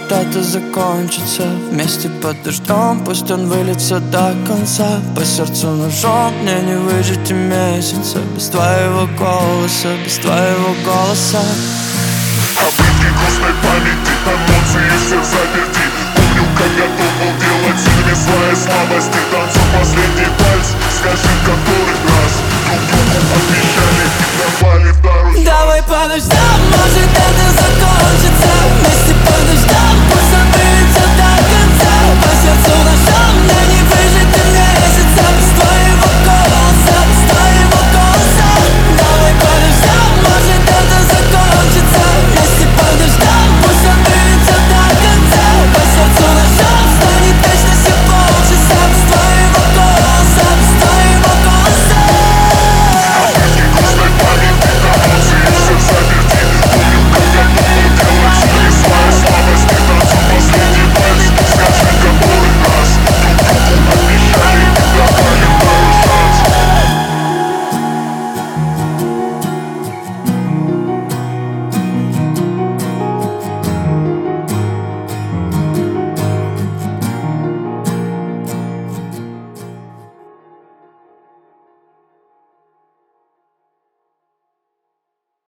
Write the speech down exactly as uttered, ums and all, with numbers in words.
может это закончится. Вместе под дождем, пусть он выльется до конца. По сердцу ножом мне не выжить и месяца без твоего голоса, без твоего голоса. Обрывки грустной памяти, эмоции все заперти. Помню, как готов был делать ими свои слабости. Танцуй последний вальс, скажи в который раз друг другу обещали и пропали второй шанс. Давай подождем, может это закон.